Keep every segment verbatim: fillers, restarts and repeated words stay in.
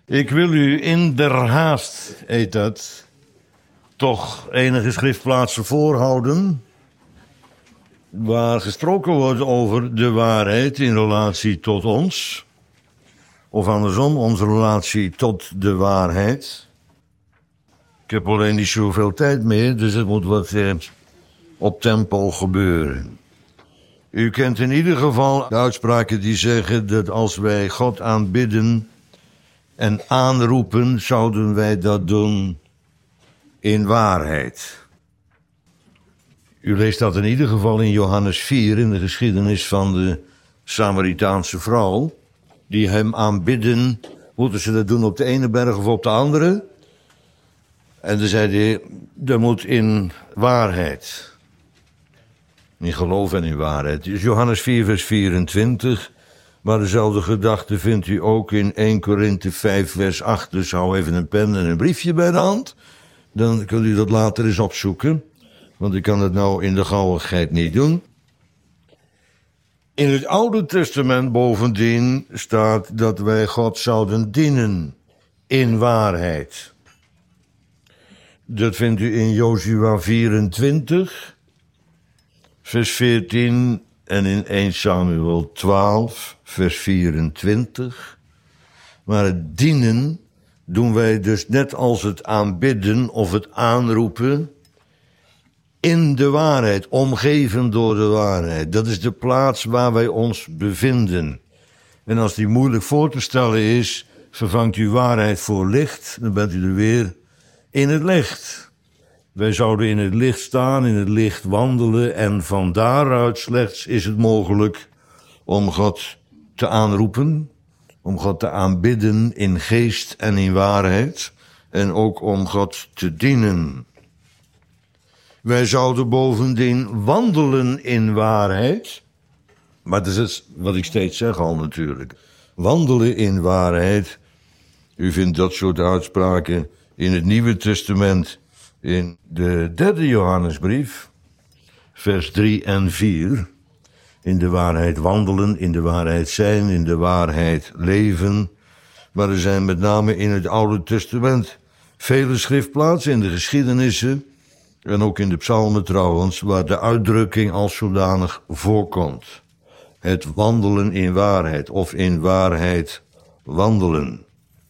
Ik wil u in der haast, heet dat, toch enige schriftplaatsen voorhouden waar gesproken wordt over de waarheid in relatie tot ons, of andersom, onze relatie tot de waarheid. Ik heb alleen niet zoveel tijd meer, dus het moet wat eh, op tempo gebeuren. U kent in ieder geval de uitspraken die zeggen dat als wij God aanbidden en aanroepen, zouden wij dat doen in waarheid. U leest dat in ieder geval in Johannes vier, in de geschiedenis van de Samaritaanse vrouw, die hem aanbidden. Moeten ze dat doen op de ene berg of op de andere? En dan zei hij, dat moet in waarheid. In geloof en in waarheid. Dus Johannes vier, vers vierentwintig. Maar dezelfde gedachte vindt u ook in Eerste Korinthe vijf, vers acht. Dus hou even een pen en een briefje bij de hand. Dan kunt u dat later eens opzoeken. Want ik kan het nou in de gauwigheid niet doen. In het Oude Testament bovendien staat dat wij God zouden dienen in waarheid. Dat vindt u in Jozua vierentwintig, vers veertien en in Eerste Samuel twaalf, vers vierentwintig. Maar het dienen doen wij dus net als het aanbidden of het aanroepen in de waarheid, omgeven door de waarheid. Dat is de plaats waar wij ons bevinden. En als die moeilijk voor te stellen is, vervangt u waarheid voor licht, dan bent u er weer in het licht. Wij zouden in het licht staan, in het licht wandelen en van daaruit slechts is het mogelijk om God te aanroepen, om God te aanbidden in geest en in waarheid en ook om God te dienen. Wij zouden bovendien wandelen in waarheid, maar dat is wat ik steeds zeg al natuurlijk. Wandelen in waarheid, u vindt dat soort uitspraken in het Nieuwe Testament, in de derde Johannesbrief, vers drie en vier. In de waarheid wandelen, in de waarheid zijn, in de waarheid leven. Maar er zijn met name in het Oude Testament vele schriftplaatsen in de geschiedenissen en ook in de psalmen trouwens, waar de uitdrukking als zodanig voorkomt. Het wandelen in waarheid of in waarheid wandelen.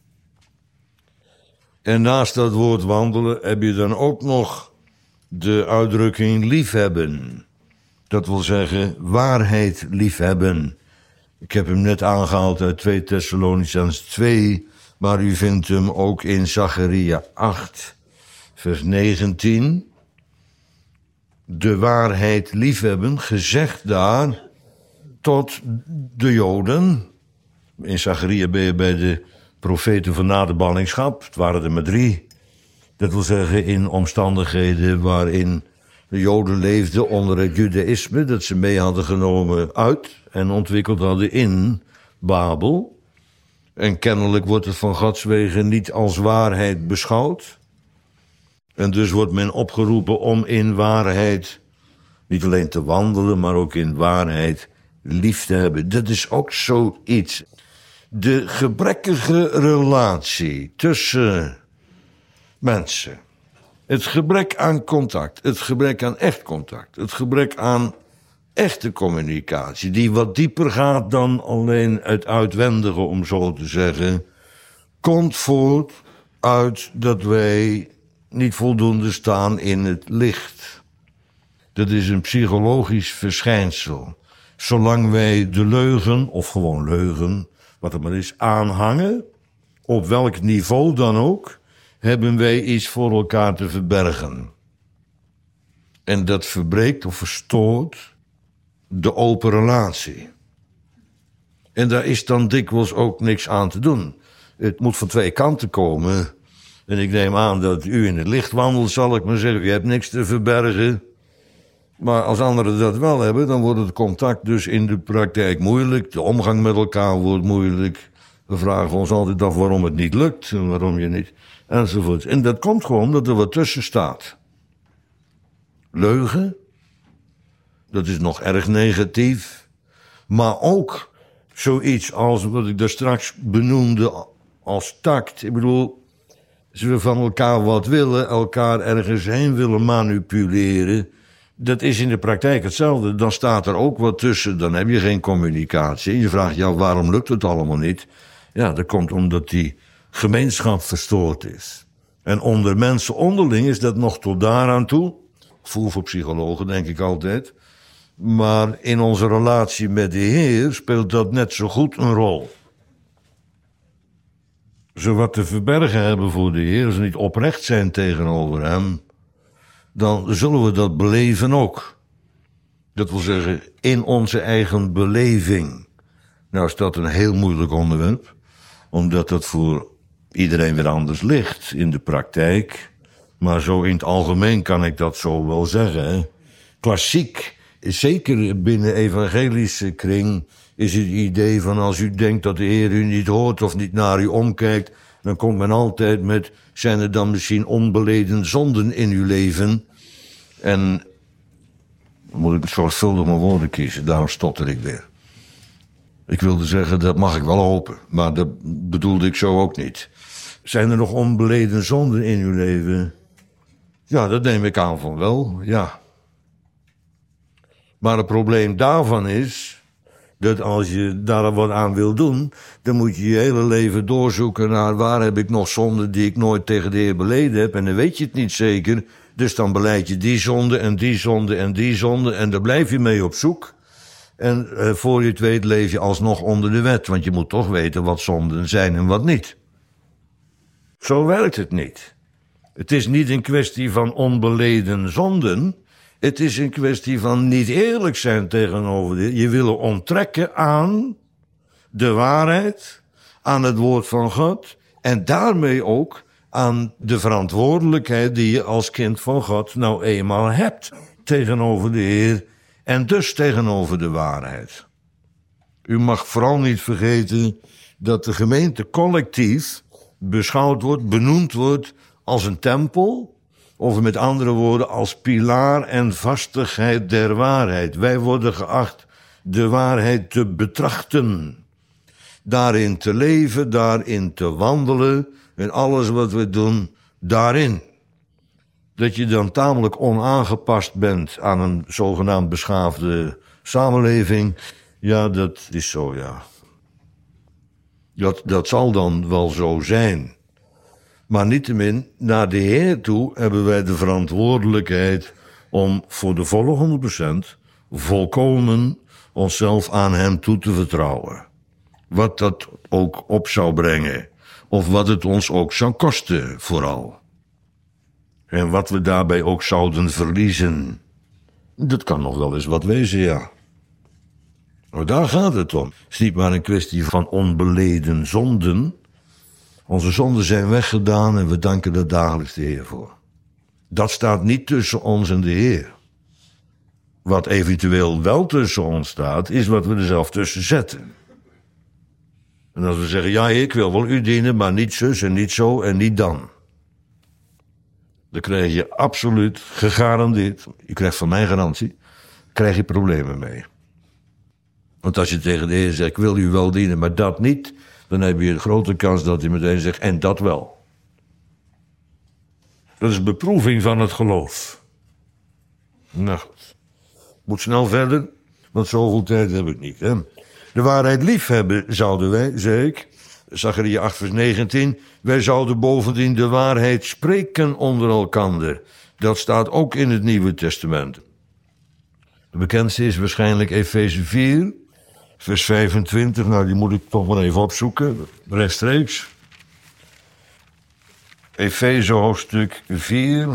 En naast dat woord wandelen heb je dan ook nog de uitdrukking liefhebben. Dat wil zeggen waarheid liefhebben. Ik heb hem net aangehaald uit twee Thessalonicenzen twee, maar u vindt hem ook in Zacharia acht, vers negentien. De waarheid liefhebben, gezegd daar tot de Joden. In Zacharia ben je bij de profeten van na de ballingschap. Het waren er maar drie. Dat wil zeggen in omstandigheden waarin de Joden leefden onder het Judaïsme, dat ze mee hadden genomen uit en ontwikkeld hadden in Babel. En kennelijk wordt het van Gods wegen niet als waarheid beschouwd. En dus wordt men opgeroepen om in waarheid niet alleen te wandelen, maar ook in waarheid lief te hebben. Dat is ook zoiets. De gebrekkige relatie tussen mensen. Het gebrek aan contact, het gebrek aan echt contact, het gebrek aan echte communicatie, die wat dieper gaat dan alleen het uitwendige, om zo te zeggen, komt voort uit dat wij niet voldoende staan in het licht. Dat is een psychologisch verschijnsel. Zolang wij de leugen, of gewoon leugen, wat er maar is, aanhangen, op welk niveau dan ook, hebben wij iets voor elkaar te verbergen. En dat verbreekt of verstoort de open relatie. En daar is dan dikwijls ook niks aan te doen. Het moet van twee kanten komen. En ik neem aan dat u in het licht wandelt, zal ik maar zeggen. U hebt niks te verbergen. Maar als anderen dat wel hebben, dan wordt het contact dus in de praktijk moeilijk. De omgang met elkaar wordt moeilijk. We vragen ons altijd af waarom het niet lukt en waarom je niet, enzovoort. En dat komt gewoon omdat er wat tussen staat. Leugen, dat is nog erg negatief. Maar ook zoiets als wat ik daar straks benoemde als tact. Ik bedoel, als we van elkaar wat willen, elkaar ergens heen willen manipuleren, dat is in de praktijk hetzelfde. Dan staat er ook wat tussen, dan heb je geen communicatie. Je vraagt, ja, waarom lukt het allemaal niet? Ja, dat komt omdat die gemeenschap verstoord is. En onder mensen onderling is dat nog tot daaraan toe. Voel voor psychologen, denk ik altijd. Maar in onze relatie met de Heer speelt dat net zo goed een rol. Als we wat te verbergen hebben voor de Heer, als we niet oprecht zijn tegenover hem, dan zullen we dat beleven ook. Dat wil zeggen, in onze eigen beleving. Nou is dat een heel moeilijk onderwerp, omdat dat voor iedereen weer anders ligt in de praktijk. Maar zo in het algemeen kan ik dat zo wel zeggen. Hè. Klassiek, zeker binnen evangelische kring, is het idee van als u denkt dat de Heer u niet hoort of niet naar u omkijkt, dan komt men altijd met, zijn er dan misschien onbeleden zonden in uw leven? En dan moet ik zorgvuldig mijn woorden kiezen, daarom stotter ik weer. Ik wilde zeggen, dat mag ik wel hopen, maar dat bedoelde ik zo ook niet. Zijn er nog onbeleden zonden in uw leven? Ja, dat neem ik aan van wel, ja. Maar het probleem daarvan is dat als je daar wat aan wil doen, dan moet je je hele leven doorzoeken naar waar heb ik nog zonden die ik nooit tegen de Heer beleden heb. En dan weet je het niet zeker, dus dan beleid je die zonde en die zonde en die zonde en daar blijf je mee op zoek. En uh, voor je het weet leef je alsnog onder de wet, want je moet toch weten wat zonden zijn en wat niet. Zo werkt het niet. Het is niet een kwestie van onbeleden zonden. Het is een kwestie van niet eerlijk zijn tegenover de Heer. Je willen onttrekken aan de waarheid, aan het woord van God en daarmee ook aan de verantwoordelijkheid die je als kind van God nou eenmaal hebt tegenover de Heer en dus tegenover de waarheid. U mag vooral niet vergeten dat de gemeente collectief beschouwd wordt, benoemd wordt als een tempel, of met andere woorden als pilaar en vastigheid der waarheid. Wij worden geacht de waarheid te betrachten, daarin te leven, daarin te wandelen en alles wat we doen daarin. Dat je dan tamelijk onaangepast bent aan een zogenaamd beschaafde samenleving, ja, dat is zo, ja. Dat, dat zal dan wel zo zijn. Maar niettemin, naar de Heer toe hebben wij de verantwoordelijkheid om voor de volle honderd procent volkomen onszelf aan hem toe te vertrouwen. Wat dat ook op zou brengen. Of wat het ons ook zou kosten, vooral. En wat we daarbij ook zouden verliezen. Dat kan nog wel eens wat wezen, ja. Maar daar gaat het om. Het is niet maar een kwestie van onbeleden zonden. Onze zonden zijn weggedaan en we danken er dagelijks de Heer voor. Dat staat niet tussen ons en de Heer. Wat eventueel wel tussen ons staat, is wat we er zelf tussen zetten. En als we zeggen, ja, ik wil wel u dienen, maar niet zus en niet zo en niet dan. Dan krijg je absoluut gegarandeerd, je krijgt van mij garantie, krijg je problemen mee. Want als je tegen de Heer zegt, ik wil u wel dienen, maar dat niet, dan heb je een grote kans dat hij meteen zegt, en dat wel. Dat is beproeving van het geloof. Nou goed. Moet snel verder, want zoveel tijd heb ik niet. Hè? De waarheid liefhebben zouden wij, zei ik, Zacharia acht vers negentien, wij zouden bovendien de waarheid spreken onder elkander. Dat staat ook in het Nieuwe Testament. De bekendste is waarschijnlijk Efeze vier, vers vijfentwintig. Nou, die moet ik toch maar even opzoeken, rechtstreeks. Efeze hoofdstuk vier,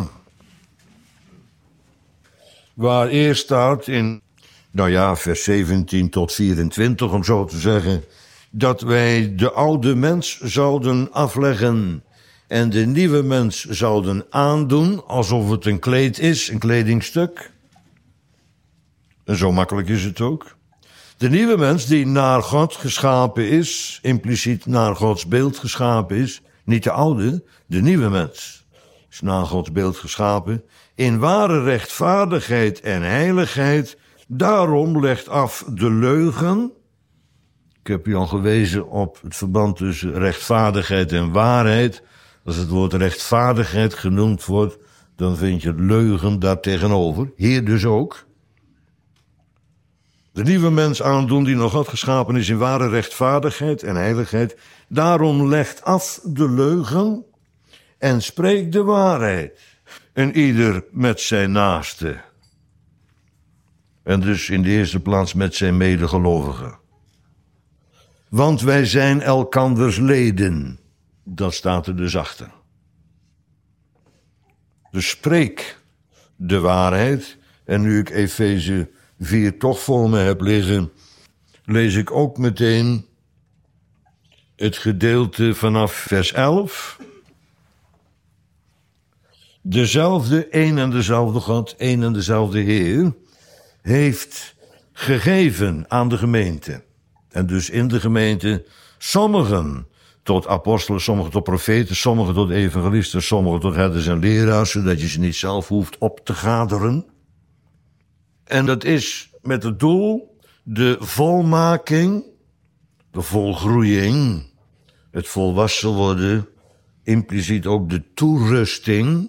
waar eerst staat in, nou ja, vers zeventien tot vierentwintig, om zo te zeggen, dat wij de oude mens zouden afleggen en de nieuwe mens zouden aandoen, alsof het een kleed is, een kledingstuk. En zo makkelijk is het ook. De nieuwe mens die naar God geschapen is, impliciet naar Gods beeld geschapen is, niet de oude, de nieuwe mens is naar Gods beeld geschapen, in ware rechtvaardigheid en heiligheid, daarom legt af de leugen Ik heb u al gewezen op het verband tussen rechtvaardigheid en waarheid. Als het woord rechtvaardigheid genoemd wordt, dan vind je leugen daar tegenover. Hier dus ook. De nieuwe mens aandoen die nog God geschapen is in ware rechtvaardigheid en heiligheid. Daarom legt af de leugen en spreekt de waarheid. En ieder met zijn naaste. En dus in de eerste plaats met zijn medegelovigen. Want wij zijn elkanders leden. Dat staat er dus achter. Dus spreek de waarheid. En nu ik Efeze vier toch voor me heb liggen, lees ik ook meteen het gedeelte vanaf vers elf. Dezelfde, één en dezelfde God, één en dezelfde Heer, heeft gegeven aan de gemeente. En dus in de gemeente sommigen tot apostelen, sommigen tot profeten, sommigen tot evangelisten, sommigen tot herders en leraars, zodat je ze niet zelf hoeft op te gaderen. En dat is met het doel de volmaking, de volgroeiing, het volwassen worden, impliciet ook de toerusting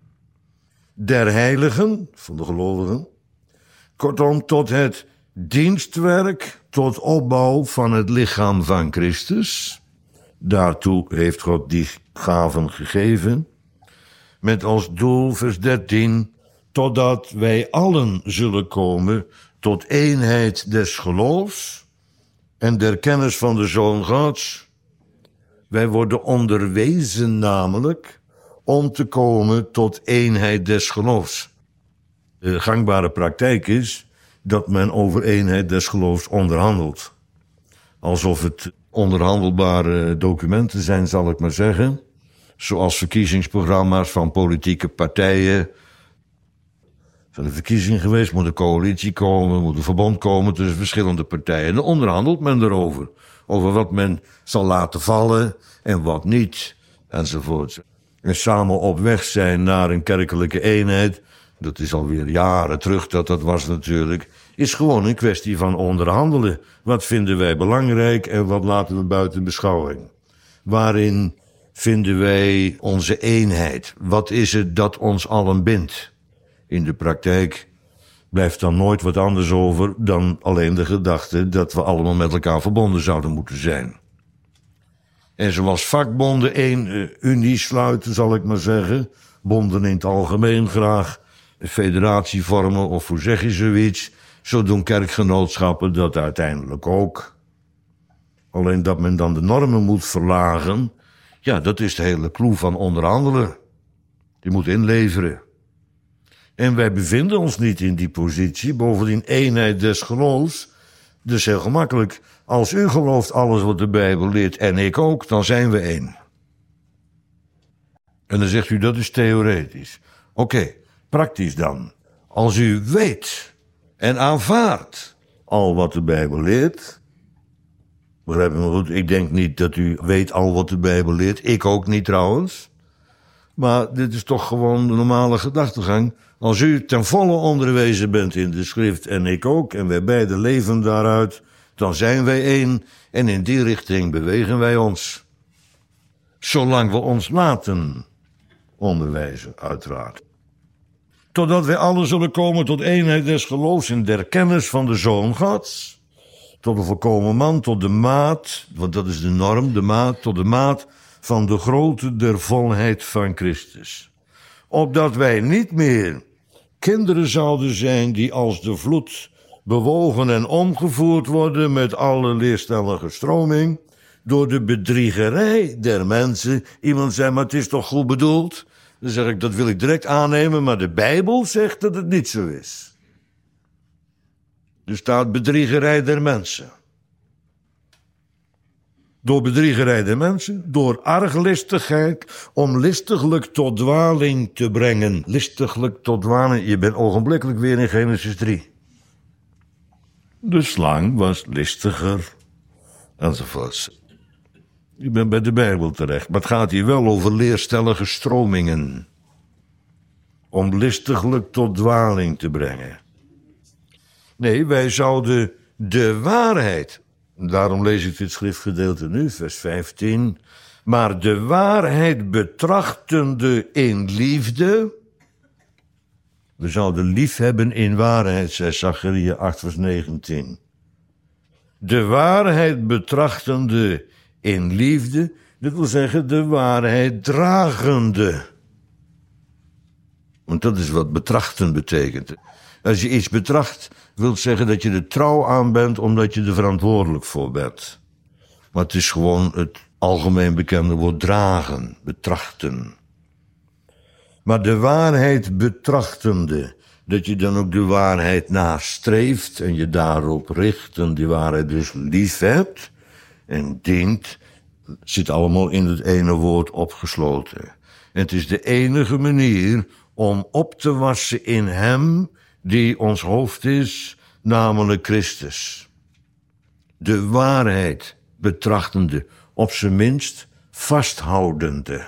der heiligen, van de gelovigen. Kortom, tot het dienstwerk, tot opbouw van het lichaam van Christus. Daartoe heeft God die gaven gegeven. Met als doel, vers dertien, totdat wij allen zullen komen tot eenheid des geloofs en der kennis van de Zoon Gods. Wij worden onderwezen namelijk om te komen tot eenheid des geloofs. De gangbare praktijk is dat men over eenheid des geloofs onderhandelt. Alsof het onderhandelbare documenten zijn, zal ik maar zeggen. Zoals verkiezingsprogramma's van politieke partijen. Van de verkiezing geweest, moet een coalitie komen, moet een verbond komen tussen verschillende partijen. En dan onderhandelt men erover. Over wat men zal laten vallen en wat niet, enzovoort. En samen op weg zijn naar een kerkelijke eenheid, dat is alweer jaren terug dat dat was natuurlijk, is gewoon een kwestie van onderhandelen. Wat vinden wij belangrijk en wat laten we buiten beschouwing? Waarin vinden wij onze eenheid? Wat is het dat ons allen bindt? In de praktijk blijft dan nooit wat anders over dan alleen de gedachte dat we allemaal met elkaar verbonden zouden moeten zijn. En zoals vakbonden één uh, unie sluiten, zal ik maar zeggen, bonden in het algemeen graag een federatie vormen of hoe zeg je zoiets, zo doen kerkgenootschappen dat uiteindelijk ook. Alleen dat men dan de normen moet verlagen, ja, dat is de hele clue van onderhandelen. Je moet inleveren. En wij bevinden ons niet in die positie, bovendien eenheid des geloofs. Dus heel gemakkelijk, als u gelooft alles wat de Bijbel leert en ik ook, dan zijn we één. En dan zegt u, dat is theoretisch. Oké, okay, praktisch dan. Als u weet en aanvaardt al wat de Bijbel leert. Begrijp me goed, ik denk niet dat u weet al wat de Bijbel leert. Ik ook niet trouwens. Maar dit is toch gewoon de normale gedachtegang. Als u ten volle onderwezen bent in de schrift en ik ook, en wij beiden leven daaruit, dan zijn wij één en in die richting bewegen wij ons. Zolang we ons laten onderwijzen, uiteraard. Totdat wij allen zullen komen tot eenheid des geloofs en der kennis van de Zoon Gods. Tot de volkomen man, tot de maat, want dat is de norm, de maat, tot de maat van de grootte der volheid van Christus. Opdat wij niet meer kinderen zouden zijn die als de vloed bewogen en omgevoerd worden met alle leerstellige stroming, door de bedriegerij der mensen. Iemand zei, maar het is toch goed bedoeld? Dan zeg ik, dat wil ik direct aannemen, maar de Bijbel zegt dat het niet zo is. Er staat bedriegerij der mensen. Door bedriegerij der mensen, door arglistigheid, om listiglijk tot dwaling te brengen. Listiglijk tot dwaling, je bent ogenblikkelijk weer in Genesis drie. De slang was listiger, enzovoorts. Je bent bij de Bijbel terecht, maar het gaat hier wel over leerstellige stromingen. Om listiglijk tot dwaling te brengen. Nee, wij zouden de waarheid Daarom lees ik dit schriftgedeelte nu, vers vijftien. Maar de waarheid betrachtende in liefde. We zouden lief hebben in waarheid, zei Zacharia acht, vers negentien. De waarheid betrachtende in liefde, dat wil zeggen de waarheid dragende. Want dat is wat betrachten betekent. Als je iets betracht, wil zeggen dat je er trouw aan bent, omdat je er verantwoordelijk voor bent. Maar het is gewoon het algemeen bekende woord dragen, betrachten. Maar de waarheid betrachtende, dat je dan ook de waarheid nastreeft en je daarop richt en die waarheid dus lief hebt en dient, zit allemaal in het ene woord opgesloten. En het is de enige manier om op te wassen in hem die ons hoofd is, namelijk Christus. De waarheid betrachtende, op zijn minst vasthoudende.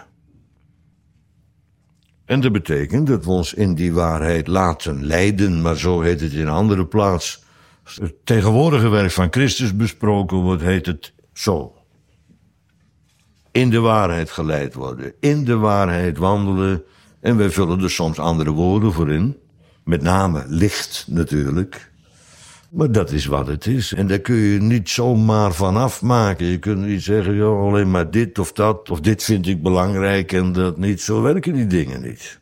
En dat betekent dat we ons in die waarheid laten leiden, maar zo heet het in een andere plaats. Als het tegenwoordige werk van Christus besproken wordt, heet het zo. In de waarheid geleid worden, in de waarheid wandelen. En wij vullen er soms andere woorden voor in. Met name licht natuurlijk. Maar dat is wat het is. En daar kun je niet zomaar van afmaken. Je kunt niet zeggen, joh, alleen maar dit of dat. Of dit vind ik belangrijk en dat niet. Zo werken die dingen niet.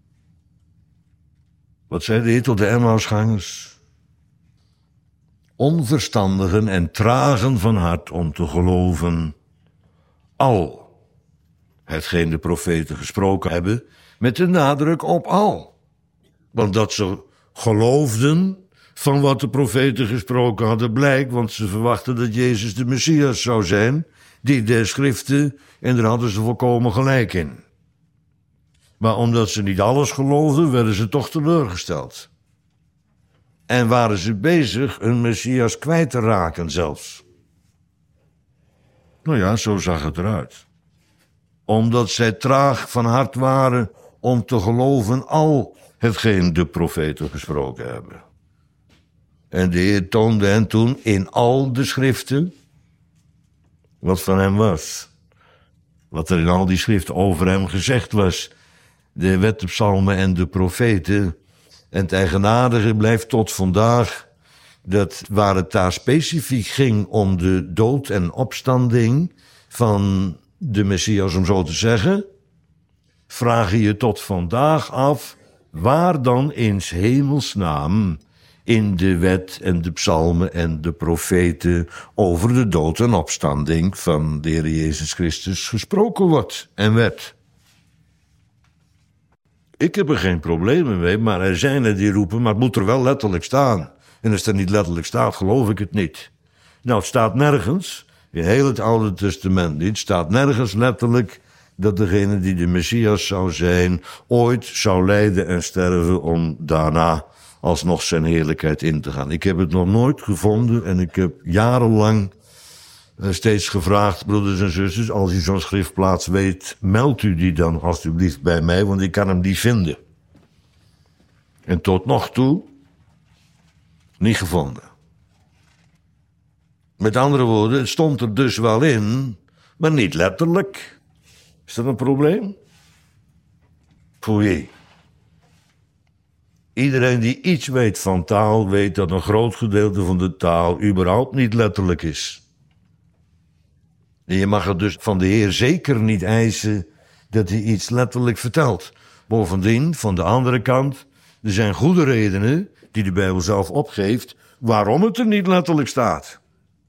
Wat zei de Heer tot de Emmausgangers? Onverstandigen en tragen van hart om te geloven. Al hetgeen de profeten gesproken hebben, met de nadruk op al. Want dat ze geloofden van wat de profeten gesproken hadden blijkt, want ze verwachten dat Jezus de Messias zou zijn, die der schriften, en daar hadden ze volkomen gelijk in. Maar omdat ze niet alles geloofden, werden ze toch teleurgesteld. En waren ze bezig een Messias kwijt te raken zelfs. Nou ja, zo zag het eruit. Omdat zij traag van hart waren om te geloven al hetgeen de profeten gesproken hebben. En de Heer toonde hen toen in al de schriften wat van hem was. Wat er in al die schriften over hem gezegd was. De wet, de psalmen en de profeten. En het eigenaardige blijft tot vandaag dat waar het daar specifiek ging om de dood en opstanding van de Messias, om zo te zeggen, vraag je je tot vandaag af waar dan in 's hemelsnaam in de wet en de psalmen en de profeten over de dood en opstanding van de Heer Jezus Christus gesproken wordt en werd. Ik heb er geen problemen mee, maar er zijn er die roepen, maar het moet er wel letterlijk staan. En als het er niet letterlijk staat, geloof ik het niet. Nou, het staat nergens, in heel het Oude Testament niet, staat nergens letterlijk dat degene die de Messias zou zijn, ooit zou lijden en sterven om daarna alsnog zijn heerlijkheid in te gaan. Ik heb het nog nooit gevonden en ik heb jarenlang steeds gevraagd, broeders en zusters, als u zo'n schriftplaats weet, meld u die dan alstublieft bij mij, want ik kan hem niet vinden. En tot nog toe niet gevonden. Met andere woorden, het stond er dus wel in, maar niet letterlijk. Is dat een probleem? Voor wie? Iedereen die iets weet van taal, weet dat een groot gedeelte van de taal überhaupt niet letterlijk is. En je mag er dus van de Heer zeker niet eisen dat hij iets letterlijk vertelt. Bovendien, van de andere kant, er zijn goede redenen die de Bijbel zelf opgeeft waarom het er niet letterlijk staat.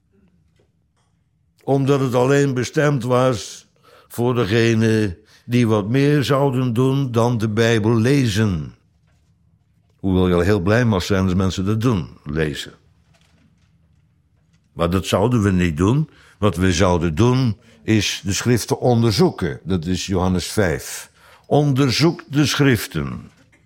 Omdat het alleen bestemd was voor degenen die wat meer zouden doen dan de Bijbel lezen. Hoewel je al heel blij mag zijn als mensen dat doen, lezen. Maar dat zouden we niet doen. Wat we zouden doen is de schriften onderzoeken. Dat is Johannes vijf. Onderzoek de schriften.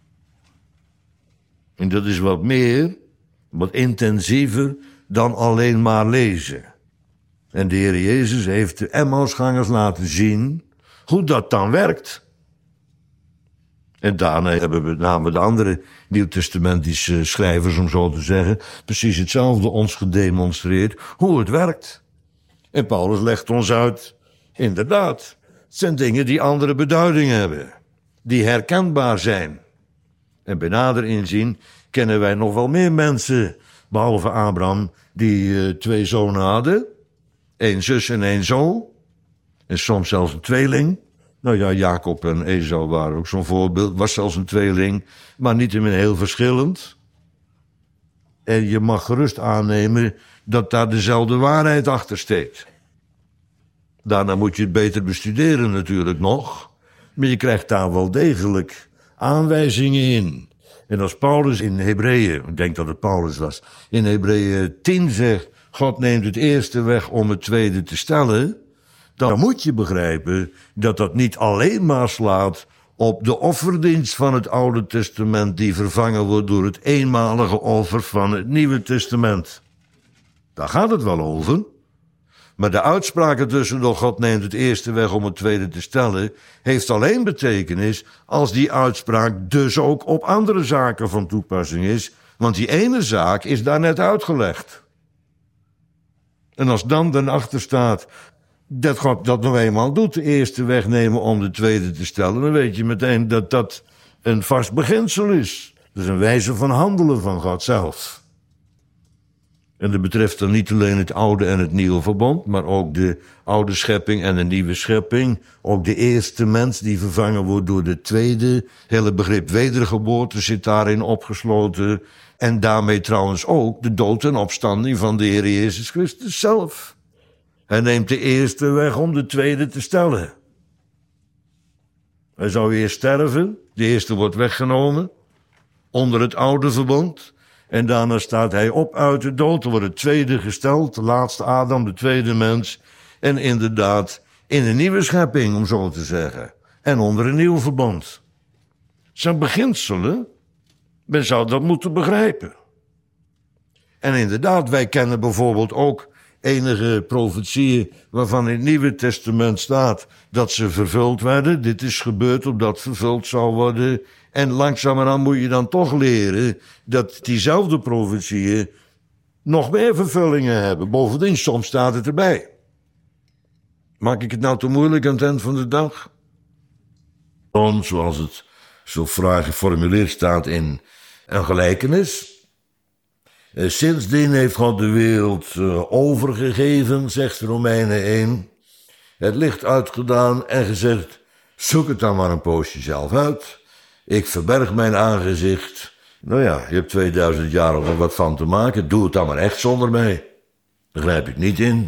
En dat is wat meer, wat intensiever dan alleen maar lezen. En de Heer Jezus heeft de Emmausgangers laten zien hoe dat dan werkt. En daarna hebben we met name de andere nieuwtestamentische schrijvers, om zo te zeggen, precies hetzelfde ons gedemonstreerd, hoe het werkt. En Paulus legt ons uit, inderdaad, het zijn dingen die andere beduidingen hebben, die herkenbaar zijn. En bij nader inzien kennen wij nog wel meer mensen, behalve Abraham, die uh, twee zonen hadden. Eén zus en één zoon. En soms zelfs een tweeling. Nou ja, Jacob en Esau waren ook zo'n voorbeeld. Was zelfs een tweeling, maar niettemin heel verschillend. En je mag gerust aannemen dat daar dezelfde waarheid achter steekt. Daarna moet je het beter bestuderen natuurlijk nog. Maar je krijgt daar wel degelijk aanwijzingen in. En als Paulus in Hebreeën, ik denk dat het Paulus was, in Hebreeën tien zegt, God neemt het eerste weg om het tweede te stellen, dan moet je begrijpen dat dat niet alleen maar slaat op de offerdienst van het Oude Testament die vervangen wordt door het eenmalige offer van het Nieuwe Testament. Daar gaat het wel over. Maar de uitspraken tussendoor God neemt het eerste weg om het tweede te stellen, heeft alleen betekenis als die uitspraak dus ook op andere zaken van toepassing is, want die ene zaak is daar net uitgelegd. En als dan daarachter staat dat God dat nog eenmaal doet, de eerste wegnemen om de tweede te stellen, dan weet je meteen dat dat een vast beginsel is. Dat is een wijze van handelen van God zelf. En dat betreft dan niet alleen het oude en het nieuwe verbond, maar ook de oude schepping en de nieuwe schepping. Ook de eerste mens die vervangen wordt door de tweede. Het hele begrip wedergeboorte zit daarin opgesloten. En daarmee trouwens ook de dood en opstanding van de Heer Jezus Christus zelf. Hij neemt de eerste weg om de tweede te stellen. Hij zou eerst sterven, de eerste wordt weggenomen, onder het oude verbond. En daarna staat hij op uit de dood, er wordt het tweede gesteld, de laatste Adam, de tweede mens. En inderdaad, in een nieuwe schepping, om zo te zeggen. En onder een nieuw verbond. Zijn beginselen, men zou dat moeten begrijpen. En inderdaad, wij kennen bijvoorbeeld ook enige profetieën waarvan in het Nieuwe Testament staat dat ze vervuld werden. Dit is gebeurd opdat vervuld zou worden. En langzamerhand moet je dan toch leren dat diezelfde profetieën nog meer vervullingen hebben. Bovendien, soms staat het erbij. Maak ik het nou te moeilijk aan het eind van de dag? Dan, zoals het zo fraai geformuleerd staat in een gelijkenis. Sindsdien heeft God de wereld overgegeven, zegt Romeinen één. Het licht uitgedaan en gezegd, zoek het dan maar een poosje zelf uit. Ik verberg mijn aangezicht. Nou ja, je hebt tweeduizend jaar om er wat van te maken. Doe het dan maar echt zonder mij. Daar grijp ik niet in.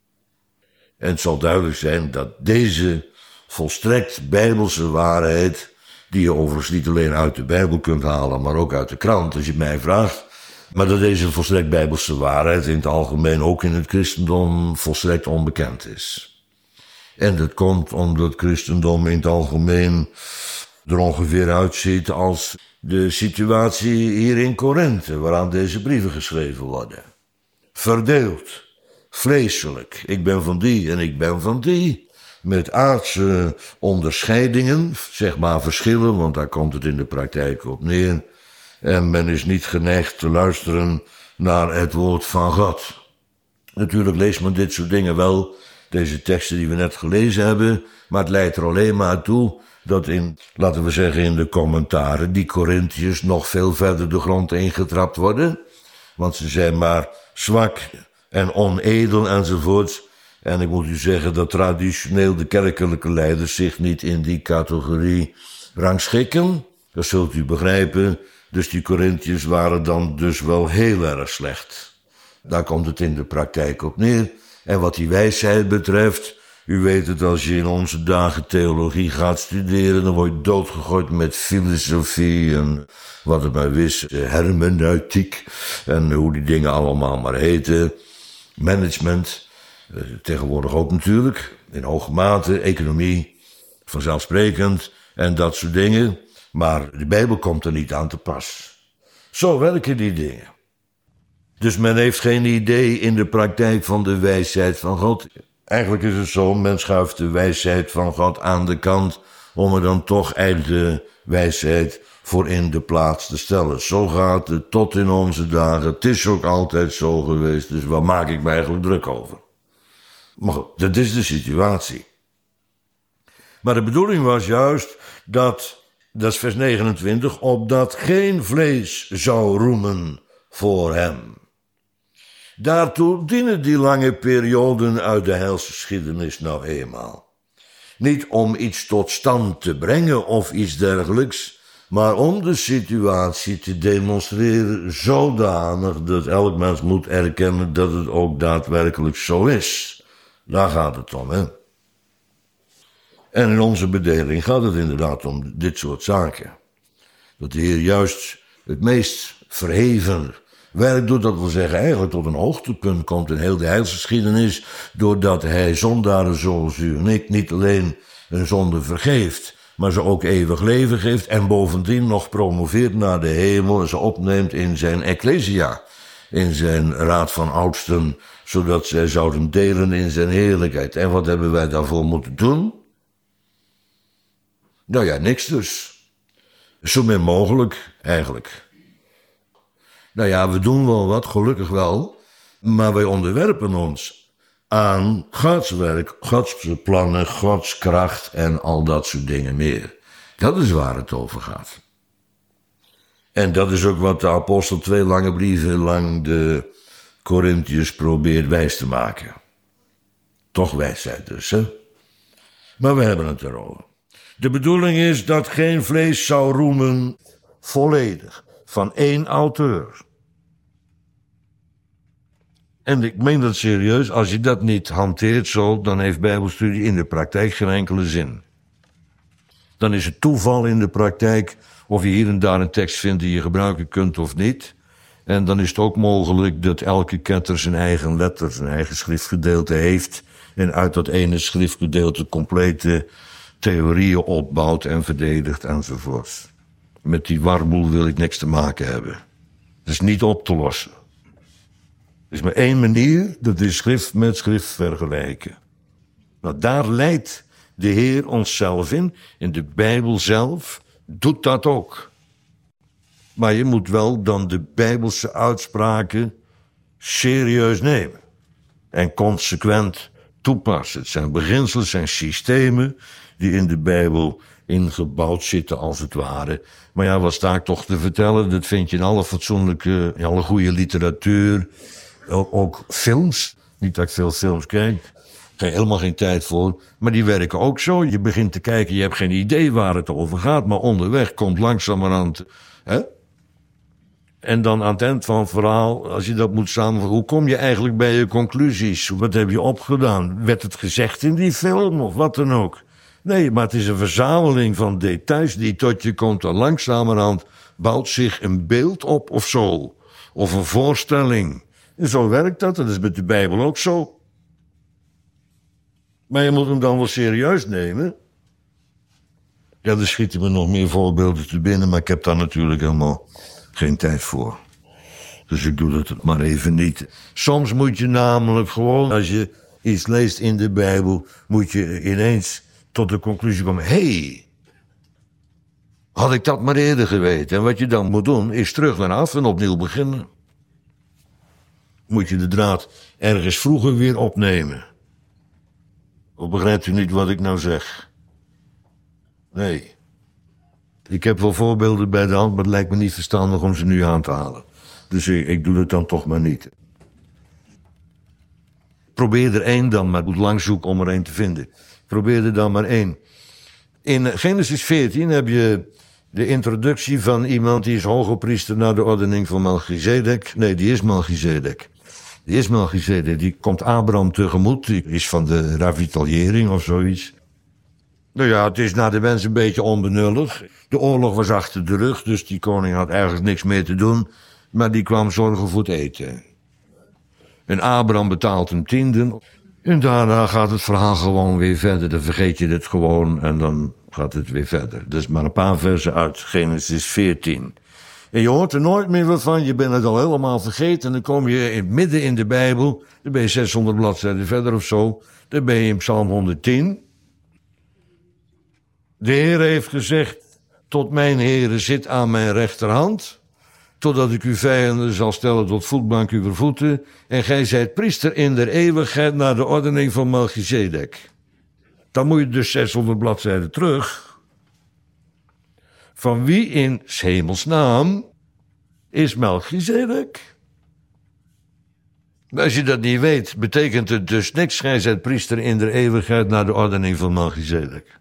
En het zal duidelijk zijn dat deze volstrekt bijbelse waarheid, die je overigens niet alleen uit de Bijbel kunt halen, maar ook uit de krant, als je mij vraagt, maar dat deze volstrekt bijbelse waarheid in het algemeen ook in het christendom volstrekt onbekend is. En dat komt omdat het christendom in het algemeen er ongeveer uitziet als de situatie hier in Korinthe, waaraan deze brieven geschreven worden. Verdeeld, vleeselijk, ik ben van die en ik ben van die, met aardse onderscheidingen, zeg maar verschillen, want daar komt het in de praktijk op neer. En men is niet geneigd te luisteren naar het woord van God. Natuurlijk leest men dit soort dingen wel, deze teksten die we net gelezen hebben, maar het leidt er alleen maar toe dat in, laten we zeggen in de commentaren, die Korintiërs nog veel verder de grond ingetrapt worden. Want ze zijn maar zwak en onedel enzovoort. En ik moet u zeggen dat traditioneel de kerkelijke leiders zich niet in die categorie rangschikken. Dat zult u begrijpen. Dus die Korintiërs waren dan dus wel heel erg slecht. Daar komt het in de praktijk op neer. En wat die wijsheid betreft, u weet het, als je in onze dagen theologie gaat studeren, dan word je doodgegooid met filosofie en wat het maar wist, hermeneutiek en hoe die dingen allemaal maar heten. Management, tegenwoordig ook natuurlijk, in hoge mate, economie, vanzelfsprekend en dat soort dingen. Maar de Bijbel komt er niet aan te pas. Zo werken die dingen. Dus men heeft geen idee in de praktijk van de wijsheid van God. Eigenlijk is het zo, men schuift de wijsheid van God aan de kant om er dan toch eigen wijsheid voor in de plaats te stellen. Zo gaat het tot in onze dagen. Het is ook altijd zo geweest, dus waar maak ik me eigenlijk druk over? Maar goed, dat is de situatie. Maar de bedoeling was juist dat, dat is vers negenentwintig, opdat geen vlees zou roemen voor hem. Daartoe dienen die lange perioden uit de heilsgeschiedenis nou eenmaal. Niet om iets tot stand te brengen of iets dergelijks, maar om de situatie te demonstreren zodanig dat elk mens moet erkennen dat het ook daadwerkelijk zo is. Daar gaat het om, hè. En in onze bedeling gaat het inderdaad om dit soort zaken. Dat de Heer juist het meest verheven werk doet, dat wil zeggen eigenlijk tot een hoogtepunt komt in heel de heilsgeschiedenis, doordat hij zondaren zoals u en ik niet alleen een zonde vergeeft, maar ze ook eeuwig leven geeft en bovendien nog promoveert naar de hemel en ze opneemt in zijn ecclesia, in zijn raad van oudsten, zodat zij zouden delen in zijn heerlijkheid. En wat hebben wij daarvoor moeten doen? Nou ja, niks dus. Zo min mogelijk, eigenlijk. Nou ja, we doen wel wat, gelukkig wel, maar wij onderwerpen ons aan Gods werk, Gods plannen, Gods kracht en al dat soort dingen meer. Dat is waar het over gaat. En dat is ook wat de apostel twee lange brieven lang de Korintiërs probeert wijs te maken. Toch wijsheid dus, hè? Maar we hebben het erover. De bedoeling is dat geen vlees zou roemen volledig van één auteur. En ik meen dat serieus, als je dat niet hanteert zo, dan heeft bijbelstudie in de praktijk geen enkele zin. Dan is het toeval in de praktijk of je hier en daar een tekst vindt die je gebruiken kunt of niet. En dan is het ook mogelijk dat elke ketter zijn eigen letter, zijn eigen schriftgedeelte heeft en uit dat ene schriftgedeelte complete theorieën opbouwt en verdedigt enzovoort. Met die warboel wil ik niks te maken hebben. Dat is niet op te lossen. Er is maar één manier, dat is schrift met schrift vergelijken. Nou, daar leidt de Heer onszelf in. En de Bijbel zelf doet dat ook. Maar je moet wel dan de Bijbelse uitspraken serieus nemen. En consequent toepassen. Het zijn beginselen, het zijn systemen die in de Bijbel ingebouwd zitten als het ware. Maar ja, wat sta ik toch te vertellen? Dat vind je in alle fatsoenlijke, in alle goede literatuur. Ook, ook films. Niet dat ik veel films kijk. Daar heb je helemaal geen tijd voor. Maar die werken ook zo. Je begint te kijken, je hebt geen idee waar het over gaat. Maar onderweg komt langzamerhand. Hè? En dan aan het eind van het verhaal, als je dat moet samenvatten, hoe kom je eigenlijk bij je conclusies? Wat heb je opgedaan? Werd het gezegd in die film of wat dan ook? Nee, maar het is een verzameling van details die tot je komt. En langzamerhand bouwt zich een beeld op of zo. Of een voorstelling. En zo werkt dat. Dat is met de Bijbel ook zo. Maar je moet hem dan wel serieus nemen. Ja, er schieten me nog meer voorbeelden te binnen, maar ik heb daar natuurlijk helemaal geen tijd voor. Dus ik doe dat maar even niet. Soms moet je namelijk gewoon, als je iets leest in de Bijbel, moet je ineens tot de conclusie komen, hé, hey, had ik dat maar eerder geweten. En wat je dan moet doen, is terug naar af en opnieuw beginnen. Moet je de draad ergens vroeger weer opnemen. Of begrijpt u niet wat ik nou zeg? Nee. Ik heb wel voorbeelden bij de hand, maar het lijkt me niet verstandig om ze nu aan te halen. Dus ik, ik doe het dan toch maar niet. Probeer er één dan, maar ik moet lang zoeken om er één te vinden. Probeer er dan maar één. In Genesis veertien heb je de introductie van iemand die is hogepriester naar de ordening van Melchizedek. Nee, die is Melchizedek. Die is Melchizedek, die komt Abraham tegemoet. Die is van de ravitaillering of zoiets. Nou ja, het is naar de mens een beetje onbenullig. De oorlog was achter de rug, dus die koning had eigenlijk niks meer te doen. Maar die kwam zorgen voor het eten. En Abraham betaalt hem tienden. En daarna gaat het verhaal gewoon weer verder. Dan vergeet je het gewoon en dan gaat het weer verder. Dus maar een paar versen uit Genesis veertien. En je hoort er nooit meer wat van. Je bent het al helemaal vergeten. En dan kom je in, midden in de Bijbel. Dan ben je zeshonderd bladzijden verder of zo. Dan ben je in Psalm honderdtien. De Heer heeft gezegd, tot mijn Heere zit aan mijn rechterhand, totdat ik uw vijanden zal stellen tot voetbank uw voeten, en gij zijt priester in der eeuwigheid naar de ordening van Melchizedek. Dan moet je dus zeshonderd bladzijden terug. Van wie in 's hemels naam is Melchizedek? Als je dat niet weet, betekent het dus niks. Gij zijt priester in der eeuwigheid naar de ordening van Melchizedek.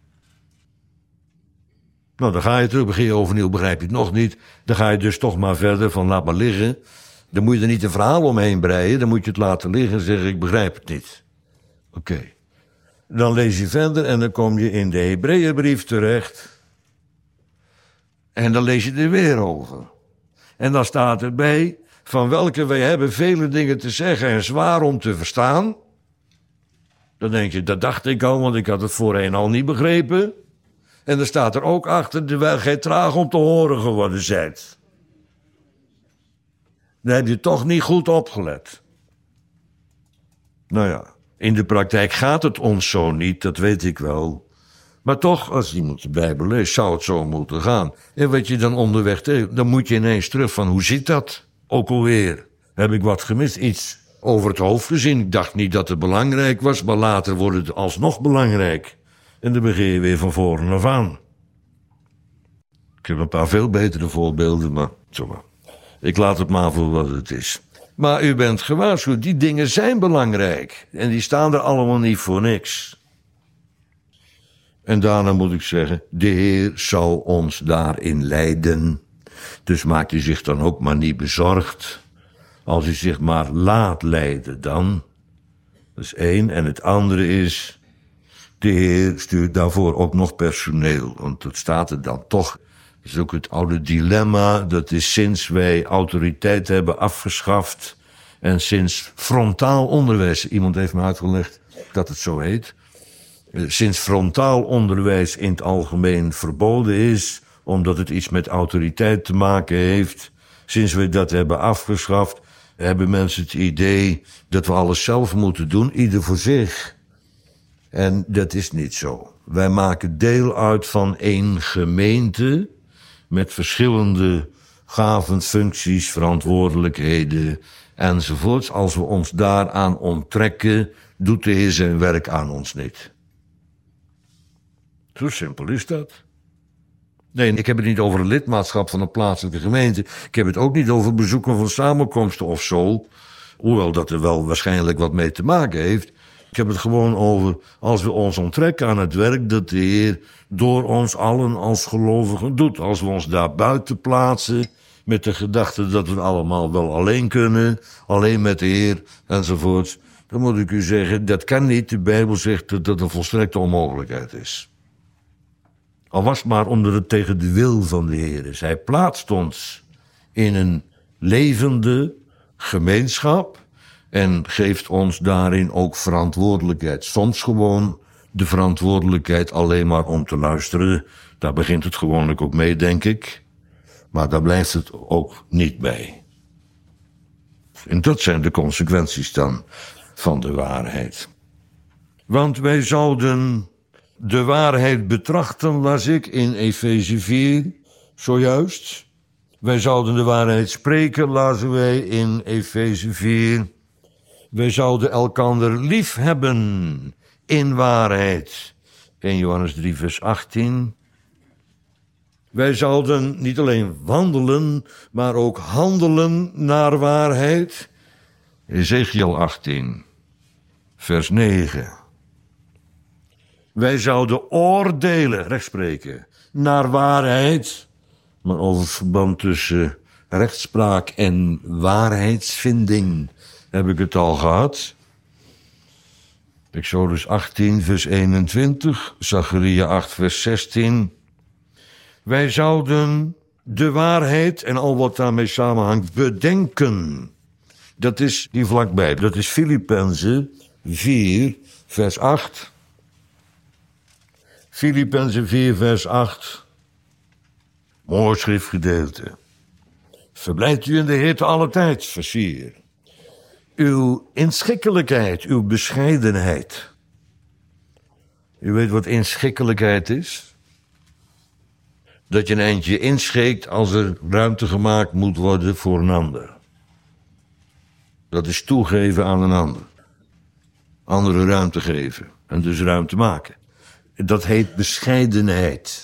Nou, dan ga je terug, begin je overnieuw, begrijp je het nog niet. Dan ga je dus toch maar verder van laat maar liggen. Dan moet je er niet een verhaal omheen breien. Dan moet je het laten liggen en zeggen, ik begrijp het niet. Oké. Okay. Dan lees je verder en dan kom je in de Hebreeënbrief terecht. En dan lees je er weer over. En dan staat erbij, van welke wij hebben vele dingen te zeggen en zwaar om te verstaan. Dan denk je, dat dacht ik al, want ik had het voorheen al niet begrepen. En dan staat er ook achter, terwijl gij traag om te horen geworden zijt. Dan heb je toch niet goed opgelet. Nou ja, in de praktijk gaat het ons zo niet, dat weet ik wel. Maar toch, als iemand de Bijbel leest, zou het zo moeten gaan. En wat je dan onderweg tegen, dan moet je ineens terug van, hoe zit dat? Ook alweer, heb ik wat gemist, iets over het hoofd gezien. Ik dacht niet dat het belangrijk was, maar later wordt het alsnog belangrijk. En dan begin je weer van voren af aan. Ik heb een paar veel betere voorbeelden, maar zo maar. Ik laat het maar voor wat het is. Maar u bent gewaarschuwd, die dingen zijn belangrijk. En die staan er allemaal niet voor niks. En daarna moet ik zeggen, de Heer zal ons daarin leiden. Dus maakt u zich dan ook maar niet bezorgd. Als u zich maar laat leiden dan. Dat is één. En het andere is, de Heer stuurt daarvoor ook nog personeel. Want dat staat er dan toch. Dat is ook het oude dilemma. Dat is sinds wij autoriteit hebben afgeschaft. En sinds frontaal onderwijs. Iemand heeft me uitgelegd dat het zo heet. Sinds frontaal onderwijs in het algemeen verboden is. Omdat het iets met autoriteit te maken heeft. Sinds we dat hebben afgeschaft, hebben mensen het idee dat we alles zelf moeten doen. Ieder voor zich. En dat is niet zo. Wij maken deel uit van één gemeente met verschillende gaven, functies, verantwoordelijkheden enzovoorts. Als we ons daaraan onttrekken, doet de Heer zijn werk aan ons niet. Zo simpel is dat. Nee, ik heb het niet over het lidmaatschap van een plaatselijke gemeente. Ik heb het ook niet over bezoeken van samenkomsten of zo. Hoewel dat er wel waarschijnlijk wat mee te maken heeft. Ik heb het gewoon over, als we ons onttrekken aan het werk dat de Heer door ons allen als gelovigen doet. Als we ons daar buiten plaatsen met de gedachte dat we het allemaal wel alleen kunnen, alleen met de Heer enzovoort. Dan moet ik u zeggen, dat kan niet. De Bijbel zegt dat dat een volstrekte onmogelijkheid is. Al was het maar omdat het tegen de wil van de Heer is. Hij plaatst ons in een levende gemeenschap en geeft ons daarin ook verantwoordelijkheid. Soms gewoon de verantwoordelijkheid alleen maar om te luisteren. Daar begint het gewoonlijk ook mee, denk ik. Maar daar blijft het ook niet bij. En dat zijn de consequenties dan van de waarheid. Want wij zouden de waarheid betrachten, las ik in Efeze vier, zojuist. Wij zouden de waarheid spreken, lazen wij in Efeze vier. Wij zouden elkander lief hebben in waarheid. in Johannes drie vers achttien. Wij zouden niet alleen wandelen, maar ook handelen naar waarheid. Ezekiel achttien, vers negen. Wij zouden oordelen, rechtspreken, naar waarheid. Maar over het verband tussen rechtspraak en waarheidsvinding heb ik het al gehad. Exodus achttien, vers eenentwintig, Zacharia acht, vers zestien. Wij zouden de waarheid en al wat daarmee samenhangt bedenken. Dat is hier vlakbij, dat is Filippenzen vier, vers acht. Filippenzen vier, vers acht. Mooi schriftgedeelte. Verblijft u in de Heer te alle tijd, vers vier. Uw inschikkelijkheid, uw bescheidenheid. U weet wat inschikkelijkheid is? Dat je een eindje inschikt als er ruimte gemaakt moet worden voor een ander. Dat is toegeven aan een ander. Andere ruimte geven en dus ruimte maken. Dat heet bescheidenheid.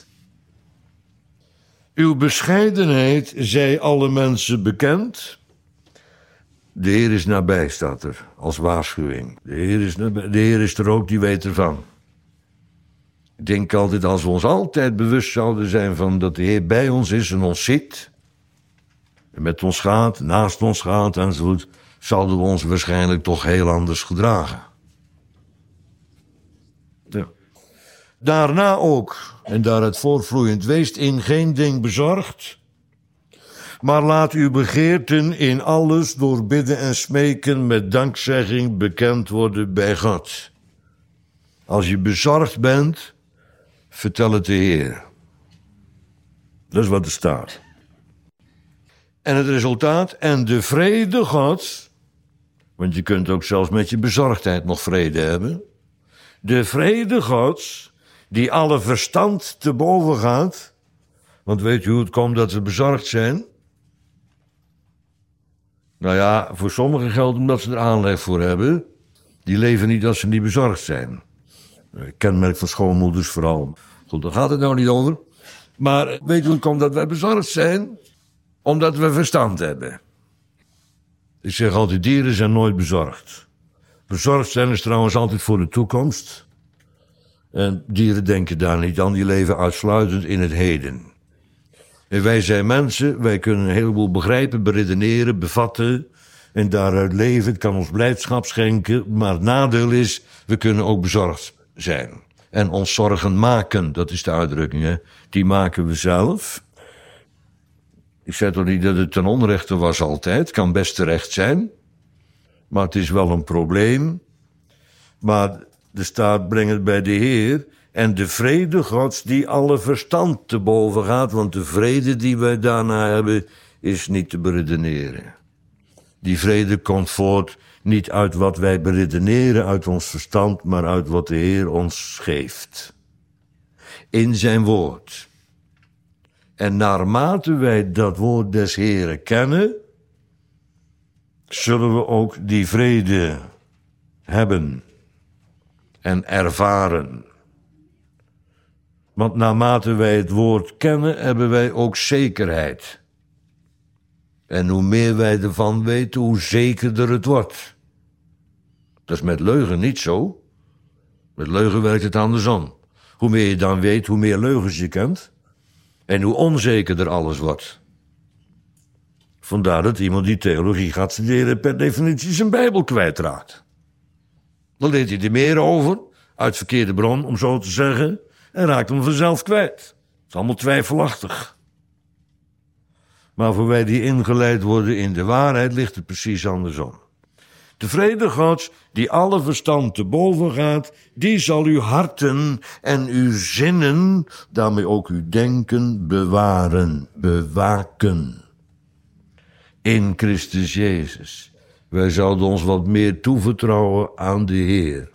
Uw bescheidenheid zij alle mensen bekend. De Heer is nabij, staat er, als waarschuwing. De Heer is nabij, de Heer is er ook, die weet ervan. Ik denk altijd, als we ons altijd bewust zouden zijn van dat de Heer bij ons is en ons ziet, en met ons gaat, naast ons gaat enzovoort, zouden we ons waarschijnlijk toch heel anders gedragen. Ja. Daarna ook, en daaruit voortvloeiend, weest in geen ding bezorgd, maar laat uw begeerten in alles door bidden en smeken met dankzegging bekend worden bij God. Als je bezorgd bent, vertel het de Heer. Dat is wat er staat. En het resultaat, en de vrede Gods, want je kunt ook zelfs met je bezorgdheid nog vrede hebben. De vrede Gods, die alle verstand te boven gaat. Want weet u hoe het komt dat ze bezorgd zijn? Nou ja, voor sommigen geldt omdat ze er aanleg voor hebben. Die leven niet als ze niet bezorgd zijn. Kenmerk van schoonmoeders vooral. Goed, daar gaat het nou niet over. Maar weet u hoe het komt dat wij bezorgd zijn? Omdat we verstand hebben. Ik zeg altijd, dieren zijn nooit bezorgd. Bezorgd zijn is trouwens altijd voor de toekomst. En dieren denken daar niet aan, die leven uitsluitend in het heden. En wij zijn mensen, wij kunnen een heleboel begrijpen, beredeneren, bevatten en daaruit leven. Het kan ons blijdschap schenken, maar het nadeel is, we kunnen ook bezorgd zijn. En ons zorgen maken, dat is de uitdrukking, hè? Die maken we zelf. Ik zei toch niet dat het ten onrechte was altijd, het kan best terecht zijn. Maar het is wel een probleem. Maar de staat brengt het bij de Heer. En de vrede Gods die alle verstand te boven gaat. Want de vrede die wij daarna hebben is niet te beredeneren. Die vrede komt voort niet uit wat wij beredeneren uit ons verstand. Maar uit wat de Heer ons geeft. In zijn woord. En naarmate wij dat woord des Heeren kennen, zullen we ook die vrede hebben en ervaren. Want naarmate wij het woord kennen, hebben wij ook zekerheid. En hoe meer wij ervan weten, hoe zekerder het wordt. Dat is met leugen niet zo. Met leugen werkt het andersom. Hoe meer je dan weet, hoe meer leugens je kent. En hoe onzekerder alles wordt. Vandaar dat iemand die theologie gaat studeren per definitie zijn Bijbel kwijtraakt. Dan leert hij er meer over, uit verkeerde bron, om zo te zeggen, en raakt hem vanzelf kwijt. Het is allemaal twijfelachtig. Maar voor wij die ingeleid worden in de waarheid, ligt het precies andersom. De vrede Gods, die alle verstand te boven gaat, die zal uw harten en uw zinnen, daarmee ook uw denken, bewaren, bewaken. In Christus Jezus. Wij zouden ons wat meer toevertrouwen aan de Heer.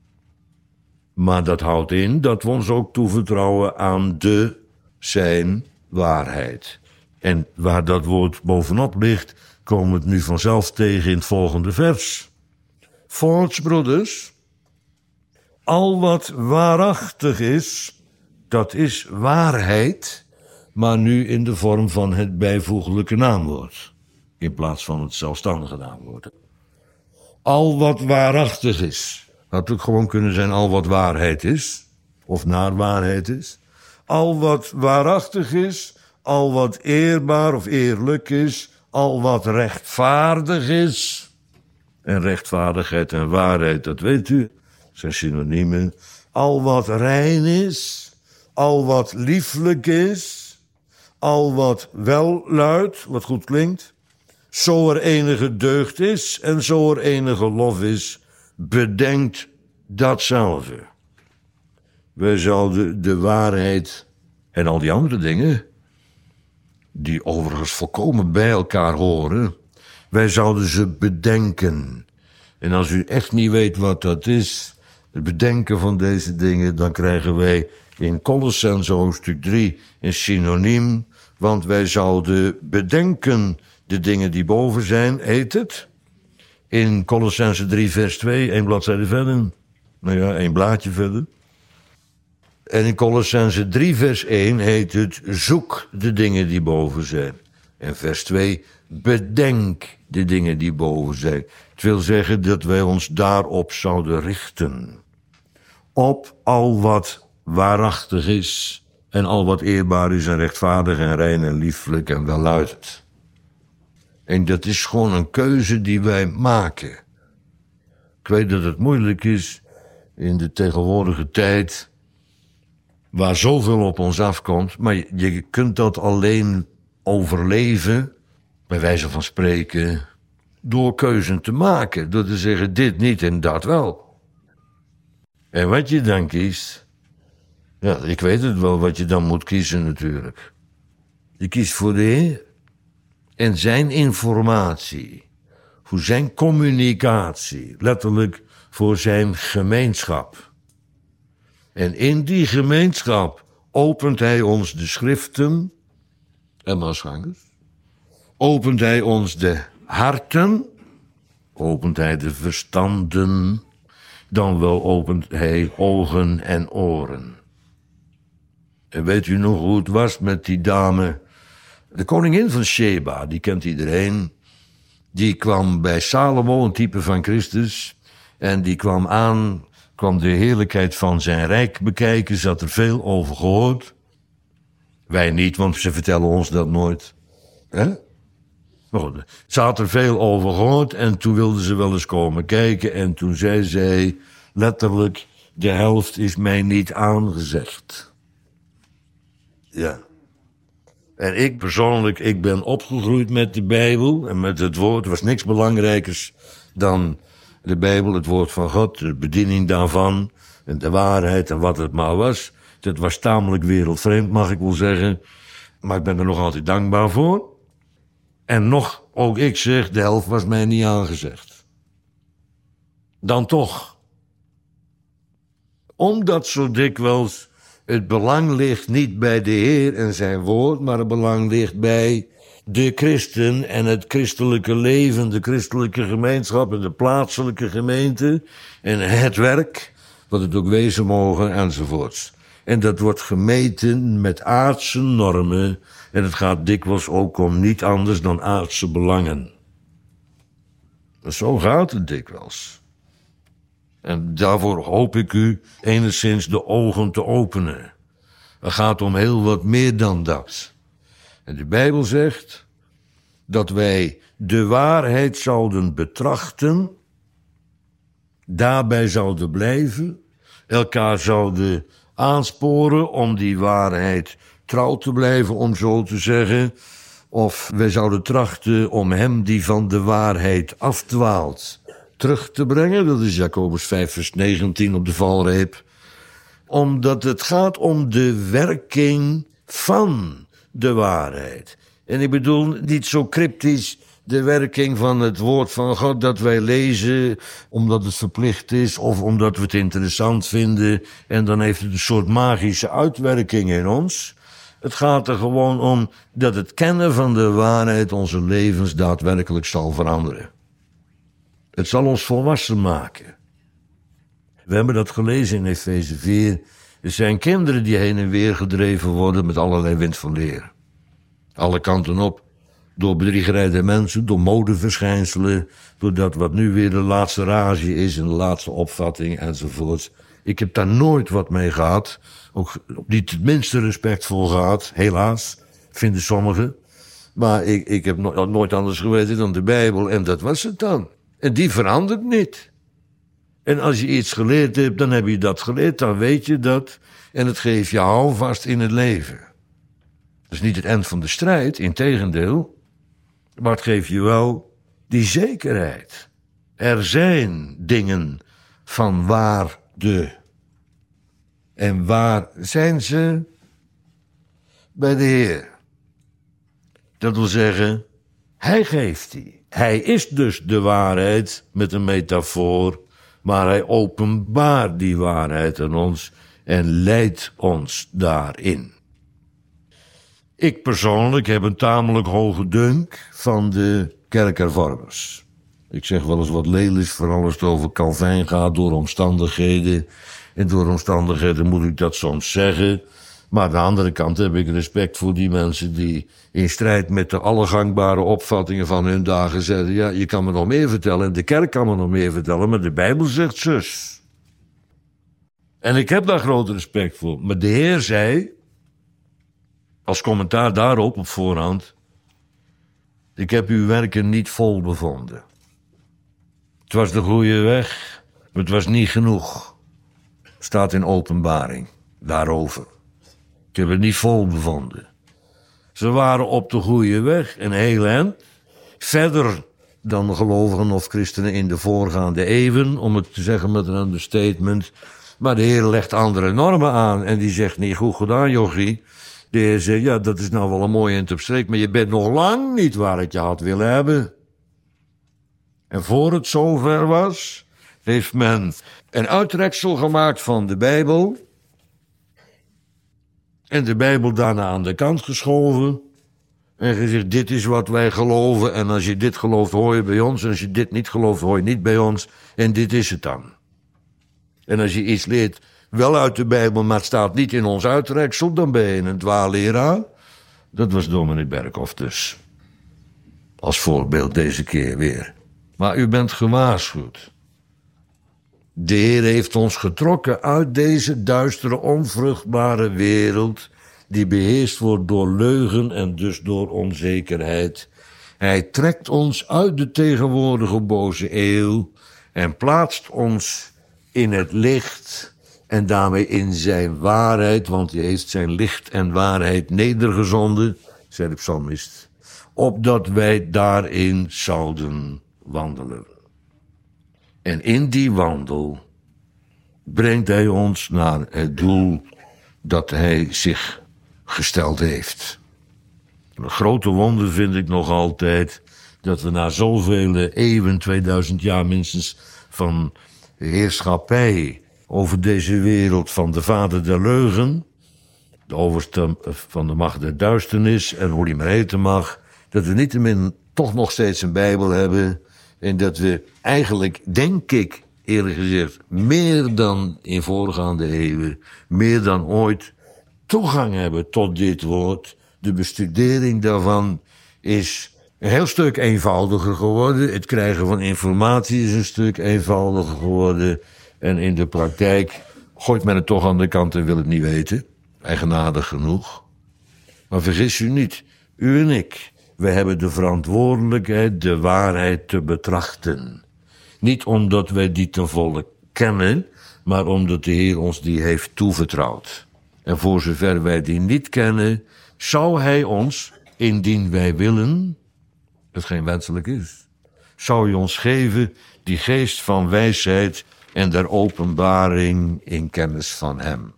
Maar dat houdt in dat we ons ook toevertrouwen aan de, zijn waarheid. En waar dat woord bovenop ligt, komen we het nu vanzelf tegen in het volgende vers. Voorts, broeders, al wat waarachtig is, dat is waarheid, maar nu in de vorm van het bijvoeglijke naamwoord, in plaats van het zelfstandige naamwoord. Al wat waarachtig is, had ook gewoon kunnen zijn al wat waarheid is, of naar waarheid is. Al wat waarachtig is, al wat eerbaar of eerlijk is, al wat rechtvaardig is. En rechtvaardigheid en waarheid, dat weet u, zijn synoniemen. Al wat rein is, al wat lieflijk is, al wat welluidt, wat goed klinkt. Zo er enige deugd is en zo er enige lof is, bedenkt datzelfde. Wij zouden de waarheid en al die andere dingen, die overigens volkomen bij elkaar horen, wij zouden ze bedenken. En als u echt niet weet wat dat is, het bedenken van deze dingen, dan krijgen wij in Colossenzen hoofdstuk drie een synoniem, want wij zouden bedenken de dingen die boven zijn, heet het. In Colossenzen drie vers twee, één bladzijde verder, nou ja, één blaadje verder. En in Colossenzen drie vers één heet het, zoek de dingen die boven zijn. En vers twee, bedenk de dingen die boven zijn. Het wil zeggen dat wij ons daarop zouden richten. Op al wat waarachtig is en al wat eerbaar is en rechtvaardig en rein en lieflijk en welluidend. En dat is gewoon een keuze die wij maken. Ik weet dat het moeilijk is in de tegenwoordige tijd, waar zoveel op ons afkomt, maar je, je kunt dat alleen overleven, bij wijze van spreken, door keuzen te maken. Door te zeggen, dit niet en dat wel. En wat je dan kiest, ja, ik weet het wel wat je dan moet kiezen natuurlijk. Je kiest voor de Heer en zijn informatie, voor zijn communicatie, letterlijk voor zijn gemeenschap. En in die gemeenschap opent hij ons de schriften en maasgangers. Opent hij ons de harten, opent hij de verstanden, dan wel opent hij ogen en oren. En weet u nog hoe het was met die dame, de koningin van Sheba, die kent iedereen. Die kwam bij Salomo, een type van Christus, en die kwam aan, kwam de heerlijkheid van zijn rijk bekijken, ze had er veel over gehoord. Wij niet, want ze vertellen ons dat nooit. Hè? Maar goed, ze had er veel over gehoord en toen wilde ze wel eens komen kijken. En toen zei zij letterlijk, de helft is mij niet aangezegd. Ja. En ik persoonlijk, ik ben opgegroeid met de Bijbel en met het woord. Er was niks belangrijkers dan de Bijbel, het woord van God, de bediening daarvan en de waarheid en wat het maar was. Dat was tamelijk wereldvreemd, mag ik wel zeggen. Maar ik ben er nog altijd dankbaar voor. En nog, ook ik zeg, de helft was mij niet aangezegd. Dan toch. Omdat zo dikwijls het belang ligt niet bij de Heer en zijn woord, maar het belang ligt bij de christen en het christelijke leven, de christelijke gemeenschap en de plaatselijke gemeente en het werk, wat het ook wezen mogen enzovoorts. En dat wordt gemeten met aardse normen en het gaat dikwijls ook om niet anders dan aardse belangen. Zo gaat het dikwijls. En daarvoor hoop ik u enigszins de ogen te openen. Het gaat om heel wat meer dan dat. En de Bijbel zegt dat wij de waarheid zouden betrachten, daarbij zouden blijven, elkaar zouden aansporen om die waarheid trouw te blijven, om zo te zeggen, of wij zouden trachten om hem die van de waarheid afdwaalt terug te brengen. Dat is Jacobus vijf vers negentien op de valreep. Omdat het gaat om de werking van de waarheid. En ik bedoel niet zo cryptisch de werking van het woord van God dat wij lezen omdat het verplicht is of omdat we het interessant vinden en dan heeft het een soort magische uitwerking in ons. Het gaat er gewoon om dat het kennen van de waarheid onze levens daadwerkelijk zal veranderen. Het zal ons volwassen maken. We hebben dat gelezen in Efeze vier. Er zijn kinderen die heen en weer gedreven worden met allerlei wind van leer. Alle kanten op. Door bedriegerij der mensen, door modeverschijnselen, door dat wat nu weer de laatste rage is en de laatste opvatting enzovoort. Ik heb daar nooit wat mee gehad. Ook niet het minste respect voor gehad, helaas, vinden sommigen. Maar ik, ik heb no- nooit anders geweten dan de Bijbel en dat was het dan. En die verandert niet. En als je iets geleerd hebt, dan heb je dat geleerd, dan weet je dat. En het geeft je houvast in het leven. Dat is niet het eind van de strijd, integendeel. Maar het geeft je wel die zekerheid. Er zijn dingen van waarde. En waar zijn ze? Bij de Heer. Dat wil zeggen, Hij geeft die. Hij is dus de waarheid met een metafoor maar hij openbaart die waarheid aan ons en leidt ons daarin. Ik persoonlijk heb een tamelijk hoge dunk van de kerkhervormers. Ik zeg wel eens wat lelijks, vooral als het over Calvijn gaat, door omstandigheden. En door omstandigheden moet ik dat soms zeggen. Maar aan de andere kant heb ik respect voor die mensen die in strijd met de alle gangbare opvattingen van hun dagen zeggen, ja, je kan me nog meer vertellen en de kerk kan me nog meer vertellen, maar de Bijbel zegt zus. En ik heb daar groot respect voor. Maar de Heer zei, als commentaar daarop op voorhand, ik heb uw werken niet vol bevonden. Het was de goede weg, maar het was niet genoeg. Staat in Openbaring, daarover. Ik heb het niet vol bevonden. Ze waren op de goede weg, een heel eind. Verder dan de gelovigen of christenen in de voorgaande eeuwen, om het te zeggen met een understatement. Maar de Heer legt andere normen aan en die zegt, niet goed gedaan, jochie. De Heer zegt, ja, dat is nou wel een mooie eind op streek, maar je bent nog lang niet waar het je had willen hebben. En voor het zover was, heeft men een uittreksel gemaakt van de Bijbel en de Bijbel daarna aan de kant geschoven en gezegd, dit is wat wij geloven en als je dit gelooft hoor je bij ons en als je dit niet gelooft hoor je niet bij ons en dit is het dan. En als je iets leert wel uit de Bijbel, maar het staat niet in ons uittreksel, dan ben je een dwaalleraar. Dat was dominee Berkhoff dus. Als voorbeeld deze keer weer. Maar u bent gewaarschuwd. De Heer heeft ons getrokken uit deze duistere, onvruchtbare wereld, die beheerst wordt door leugen en dus door onzekerheid. Hij trekt ons uit de tegenwoordige boze eeuw en plaatst ons in het licht en daarmee in zijn waarheid, want hij heeft zijn licht en waarheid nedergezonden, zei de psalmist, opdat wij daarin zouden wandelen. En in die wandel brengt hij ons naar het doel dat hij zich gesteld heeft. Een grote wonder vind ik nog altijd dat we na zoveel eeuwen, tweeduizend jaar minstens, van heerschappij over deze wereld van de vader der leugen, de overste van de macht der duisternis en hoe die maar heten mag, dat we niettemin toch nog steeds een Bijbel hebben en dat we eigenlijk, denk ik, eerlijk gezegd, meer dan in voorgaande eeuwen, meer dan ooit, toegang hebben tot dit woord. De bestudering daarvan is een heel stuk eenvoudiger geworden. Het krijgen van informatie is een stuk eenvoudiger geworden. En in de praktijk gooit men het toch aan de kant en wil het niet weten. Eigenaardig genoeg. Maar vergis u niet, u en ik, we hebben de verantwoordelijkheid de waarheid te betrachten. Niet omdat wij die ten volle kennen, maar omdat de Heer ons die heeft toevertrouwd. En voor zover wij die niet kennen, zou hij ons, indien wij willen, dat geen wenselijk is, zou hij ons geven die geest van wijsheid en der openbaring in kennis van hem.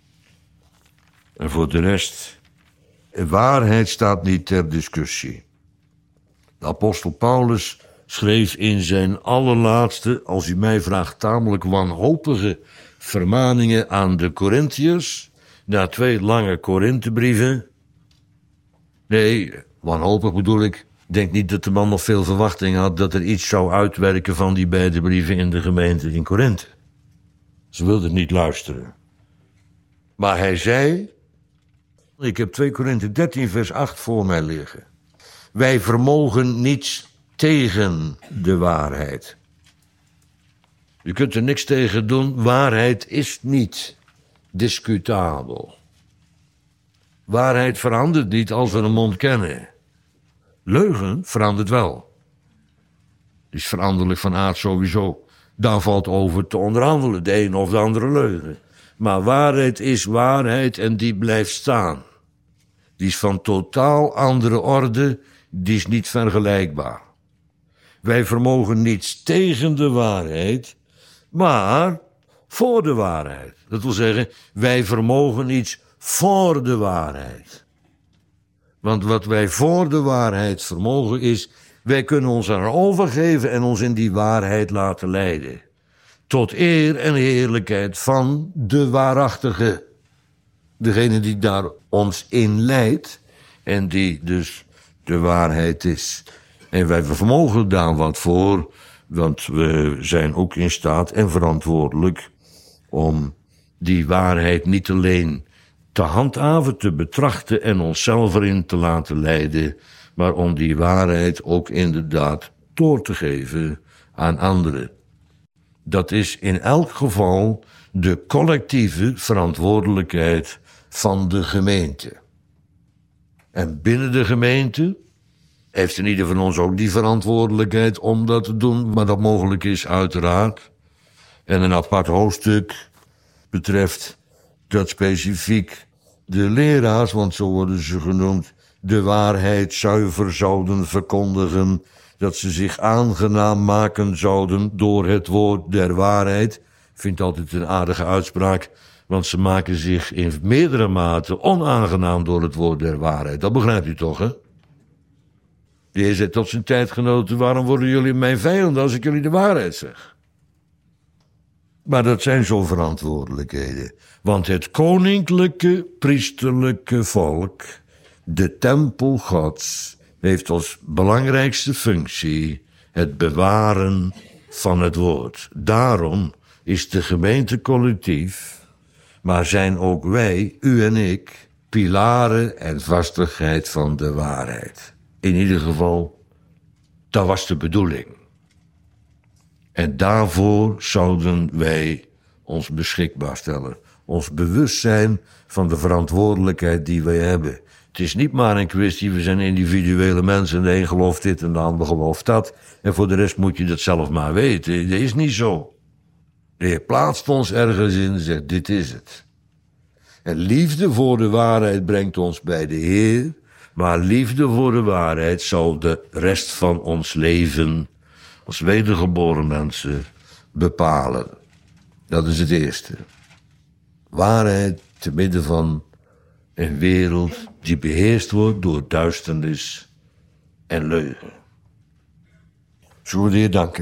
En voor de rest, waarheid staat niet ter discussie. De apostel Paulus schreef in zijn allerlaatste, als u mij vraagt, tamelijk wanhopige vermaningen aan de Korintiërs, na twee lange Korinthebrieven. Nee, wanhopig bedoel ik, denk niet dat de man nog veel verwachting had dat er iets zou uitwerken van die beide brieven in de gemeente in Korinthe. Ze wilden niet luisteren. Maar hij zei, ik heb twee Korinthe dertien vers acht voor mij liggen. Wij vermogen niets tegen de waarheid. Je kunt er niks tegen doen, waarheid is niet discutabel. Waarheid verandert niet als we een mond kennen. Leugen verandert wel. Is veranderlijk van aard sowieso. Daar valt over te onderhandelen, de een of de andere leugen. Maar waarheid is waarheid en die blijft staan. Die is van totaal andere orde, die is niet vergelijkbaar. Wij vermogen niets tegen de waarheid, maar voor de waarheid. Dat wil zeggen, wij vermogen iets voor de waarheid. Want wat wij voor de waarheid vermogen is, wij kunnen ons erover geven en ons in die waarheid laten leiden. tot eer en heerlijkheid van de waarachtige. Degene die daar ons in leidt en die dus de waarheid is. En wij vermogen daar wat voor, want we zijn ook in staat en verantwoordelijk om die waarheid niet alleen te handhaven, te betrachten en onszelf erin te laten leiden, maar om die waarheid ook inderdaad door te geven aan anderen. Dat is in elk geval de collectieve verantwoordelijkheid van de gemeente. En binnen de gemeente heeft in ieder van ons ook die verantwoordelijkheid om dat te doen, maar dat mogelijk is uiteraard. En een apart hoofdstuk betreft dat specifiek de leraars, want zo worden ze genoemd, de waarheid zuiver zouden verkondigen, dat ze zich aangenaam maken zouden door het woord der waarheid. Ik vind altijd een aardige uitspraak, want ze maken zich in meerdere mate onaangenaam door het woord der waarheid. Dat begrijpt u toch, hè? De Heer zei tot zijn tijdgenoten, waarom worden jullie mijn vijanden als ik jullie de waarheid zeg? Maar dat zijn zo'n verantwoordelijkheden. Want het koninklijke, priesterlijke volk, de tempel Gods, heeft als belangrijkste functie het bewaren van het woord. Daarom is de gemeente collectief, maar zijn ook wij, u en ik, pilaren en vastigheid van de waarheid. In ieder geval, dat was de bedoeling. En daarvoor zouden wij ons beschikbaar stellen. Ons bewust zijn van de verantwoordelijkheid die wij hebben. Het is niet maar een kwestie, we zijn individuele mensen. De een gelooft dit en de ander gelooft dat. En voor de rest moet je dat zelf maar weten. Dat is niet zo. De Heer plaatst ons ergens in en zegt, dit is het. En liefde voor de waarheid brengt ons bij de Heer. Maar liefde voor de waarheid zal de rest van ons leven als wedergeboren mensen bepalen. Dat is het eerste. Waarheid te midden van een wereld die beheerst wordt door duisternis en leugen. Zullen we de Heer danken?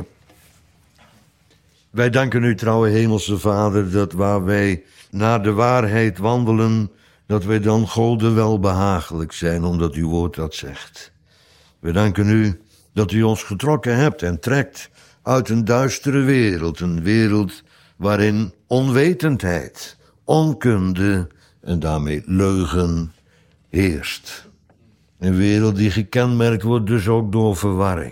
Wij danken u, trouwe hemelse Vader, dat waar wij naar de waarheid wandelen, dat wij dan Gode welbehagelijk zijn, omdat uw woord dat zegt. We danken u dat u ons getrokken hebt en trekt uit een duistere wereld, een wereld waarin onwetendheid, onkunde en daarmee leugen heerst. Een wereld die gekenmerkt wordt dus ook door verwarring.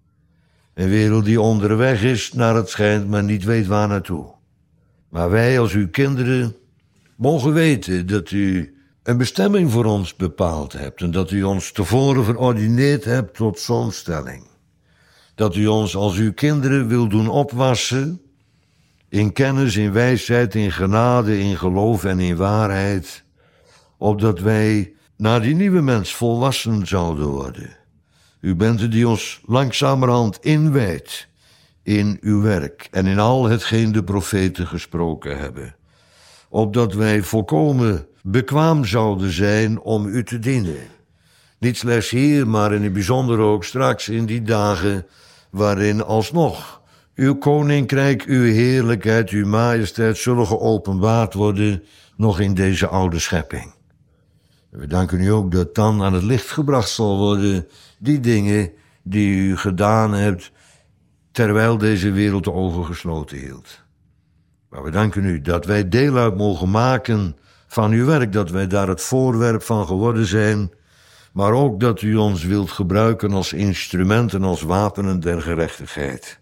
Een wereld die onderweg is naar het schijnt, maar niet weet waar naartoe. Maar wij als uw kinderen mogen weten dat u een bestemming voor ons bepaald hebt en dat u ons tevoren verordineerd hebt tot zo'n stelling. Dat u ons als uw kinderen wil doen opwassen in kennis, in wijsheid, in genade, in geloof en in waarheid, opdat wij naar die nieuwe mens volwassen zouden worden. U bent het die ons langzamerhand inwijdt in uw werk en in al hetgeen de profeten gesproken hebben, opdat wij volkomen bekwaam zouden zijn om u te dienen. Niet slechts hier, maar in het bijzonder ook straks in die dagen waarin alsnog uw koninkrijk, uw heerlijkheid, uw majesteit zullen geopenbaard worden nog in deze oude schepping. We danken u ook dat dan aan het licht gebracht zal worden die dingen die u gedaan hebt terwijl deze wereld de ogen gesloten hield. Maar we danken u dat wij deel uit mogen maken van uw werk, dat wij daar het voorwerp van geworden zijn, maar ook dat u ons wilt gebruiken als instrumenten, als wapenen der gerechtigheid.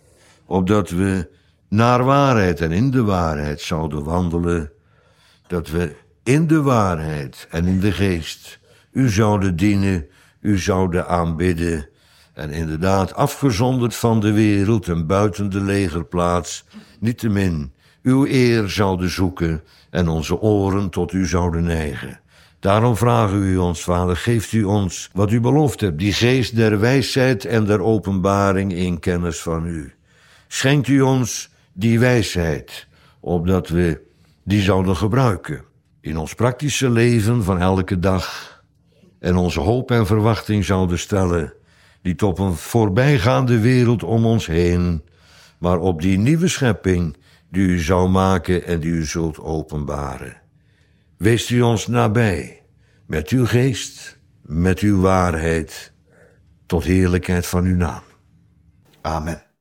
Opdat we naar waarheid en in de waarheid zouden wandelen, dat we in de waarheid en in de geest u zouden dienen, u zouden aanbidden en inderdaad afgezonderd van de wereld en buiten de legerplaats, niettemin uw eer zouden zoeken en onze oren tot u zouden neigen. Daarom vragen u ons, Vader, geeft u ons wat u beloofd hebt, die geest der wijsheid en der openbaring in kennis van u. Schenkt u ons die wijsheid, opdat we die zouden gebruiken in ons praktische leven van elke dag en onze hoop en verwachting zouden stellen, die op een voorbijgaande wereld om ons heen, maar op die nieuwe schepping die u zou maken en die u zult openbaren. Wees u ons nabij, met uw geest, met uw waarheid, tot heerlijkheid van uw naam. Amen.